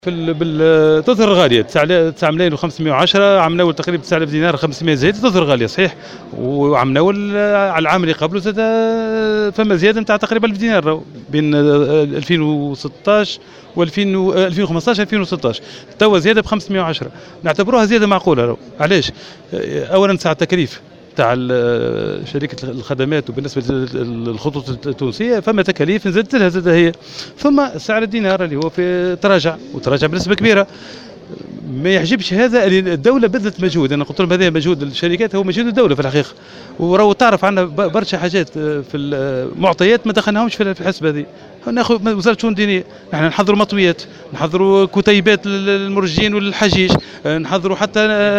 تظهر غاليه 9 ملايين و510. عام الاول تقريبا 9000 دينار 500 زايده، تظهر غاليه صحيح. وعام الاول على العام اللي قبله زاد فما زياده نتاع تقريبا 1000 دينار بين 2016 و 2015 2016 توا زياده ب 510. نعتبروها زياده معقوله. علاش؟ اولا ساعه التكاليف تاع شركه الخدمات، وبالنسبه للخطوط التونسيه فما تكاليف نزلت لها زاد هي، ثم سعر الدينار اللي هو في تراجع وتراجع بنسبه كبيره. ما يعجبش هذا اللي الدوله بذلت مجهود. انا قلت لهم هذا مجهود الشركات، هو مجهود الدوله في الحقيقه. وراهو تعرف عندنا برشا حاجات في المعطيات ما دخلناهمش في الحسبه هذه. ناخذ وزاره الشؤون الدينيه، نحن نحضروا مطويات، نحضروا كتيبات للمرجين والحجيج، نحضروا حتى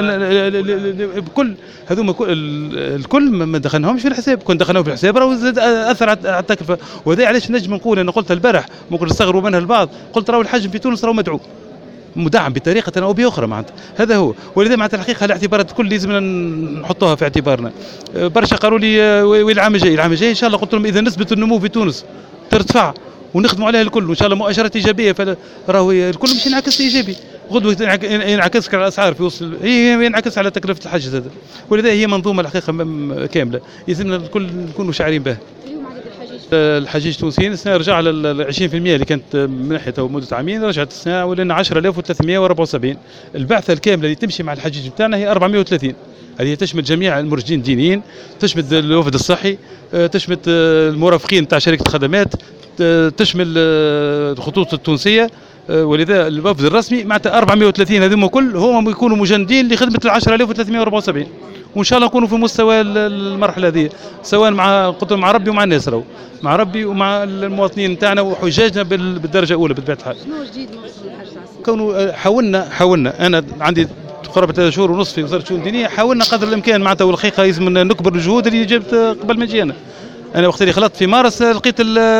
بكل هذوما الكل ما دخلناهمش في الحساب. كون دخلناهم في الحساب راهو زاد اثر على التكلفه. وهذا علاش نجم نقول، انا قلت البارح ممكن نستغربوا منها البعض، قلت راهو الحجم في تونس راهو مدعو مدعم بطريقه او باخرى معناتها. هذا هو. ولذا معناتها الحقيقه الاعتبارات الكل لازمنا نحطوها في اعتبارنا. برشا قالوا لي وين العام الجاي؟ العام الجاي ان شاء الله قلت لهم اذا نسبه النمو في تونس ترتفع ونخدموا عليها الكل وان شاء الله مؤشرات ايجابيه، فراهو الكل مش ينعكس ايجابي. غدوه ينعكس على الاسعار في وسط، ينعكس على تكلفه الحجز هذا. ولذا هي منظومه الحقيقه كامله يلزمنا الكل نكونوا شاعرين بها. الحجيج التونسيين السنه رجع على 20% اللي كانت من ناحيه مده عامين، رجعت السنه ولنا 10374. البعثه الكامله اللي تمشي مع الحجيج بتاعنا هي 430. هذه تشمل جميع المرشدين الدينيين، تشمل الوفد الصحي، تشمل المرافقين تاع شركه الخدمات، تشمل الخطوط التونسيه. ولذا الوفد الرسمي معناتها 430 هذوما كل هم يكونوا مجندين لخدمه 10374. وان شاء الله نكونوا في مستوى المرحله هذه، سواء مع ربي ومع الناس، راهو مع ربي ومع المواطنين نتاعنا وحجاجنا بالدرجه الاولى بطبيعه الحال. شنو جديد موسم الحج تاع السنه؟ كونوا حاولنا انا عندي قرابه 3 شهور ونصف في وزاره الشؤون الدينيه، حاولنا قدر الامكان معناتها، والحقيقه لازم نكبر الجهود اللي جبت قبل ما نجي انا وقت اللي خلطت في مارس لقيت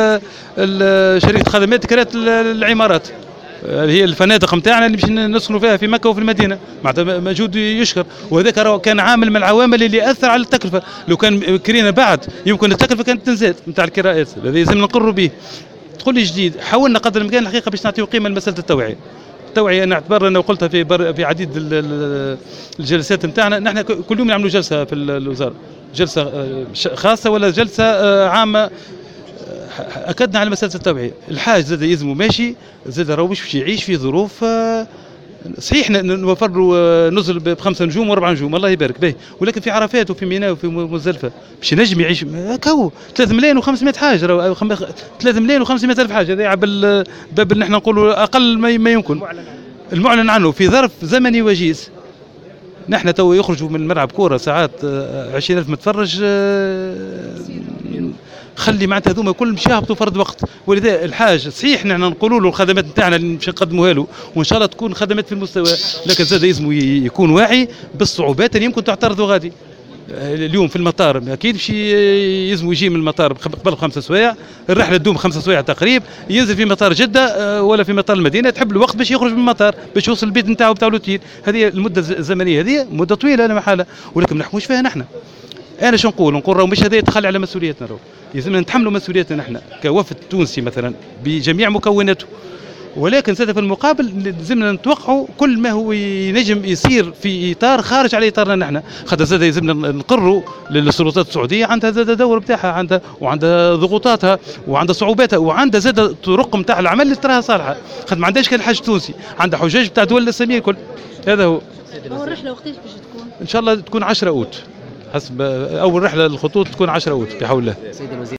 شركه الخدمات كرات العمارات اللي هي الفنادق نتاعنا اللي باش نسكنوا فيها في مكه وفي المدينه، معناتها مجهود يشكر. وهذاك كان عامل من العوامل اللي اثر على التكلفه. لو كان كرينا بعد يمكن التكلفه كانت تنزاد نتاع الكراءات، هذا لازم نقروا به. تقول لي جديد، حاولنا قدر الامكان الحقيقه باش نعطيو قيمه لمساله التوعيه. التوعيه انا اعتبر انا قلتها في عديد الجلسات نتاعنا، نحن كل يوم نعملوا جلسه في الوزاره، جلسه خاصه ولا جلسه عامه، اكدنا على مساله التوعيه. الحاج زاد يلزمو ماشي، زاد راهو باش يعيش في ظروف صحيح نوفر له نزل ب5 نجوم و4 نجوم الله يبارك به، ولكن في عرفات وفي ميناء وفي مزدلفه باش ينجم يعيش هكاو 3 ملايين و500 حاج، 3 ملايين و500 الف حاج. هذا باب اللي نحن نقولوا اقل ما يمكن المعلن عنه في ظرف زمني وجيز. نحن تو يخرجوا من ملعب كوره ساعات 20,000 متفرج، خلي معناتها هذوما كل مش يهبطوا فرد وقت. ولذا الحاج صحيح نحن نقولوا له الخدمات نتاعنا اللي باش نقدموها له، وان شاء الله تكون خدمات في المستوى، لكن زاد لازم يكون واعي بالصعوبات اللي يمكن تعترضوا غادي. اليوم في المطار اكيد باش يلزم يجي من المطار قبل 5 سوايع، الرحله تدوم 5 سوايع تقريبا، ينزل في مطار جده ولا في مطار المدينه، تحب الوقت باش يخرج من المطار باش يوصل البيت نتاعو بتاع الاوتيل. هذه المده الزمنيه هذه مده طويله لا محاله، ولكن ما نحكموش فيها نحن. انا شو نقول راهو مش هذا يتخلى على مسؤوليتنا، راهو لازمنا نتحملوا مسؤوليتنا نحن كوفد تونسي مثلا بجميع مكوناته، ولكن زاد في المقابل لازمنا نتوقعوا كل ما هو ينجم يصير في اطار خارج على اطارنا نحن. خاطر زاد لازمنا نقروا للسلطات السعوديه عندها زاد دور بتاعها، عندها وعندها ضغوطاتها وعندها صعوباتها وعندها زاد طرق نتاع العمل اللي تراها صالحه. خاطر ما عندهاش كان الحاج التونسي، عندها حجاج بتاع الدول الاسلاميه الكل. هذا هو. الرحله وقتاش باش تكون؟ ان شاء الله تكون 10 اوت، حسب اول رحله للخطوط تكون 10 اوت بحول الله.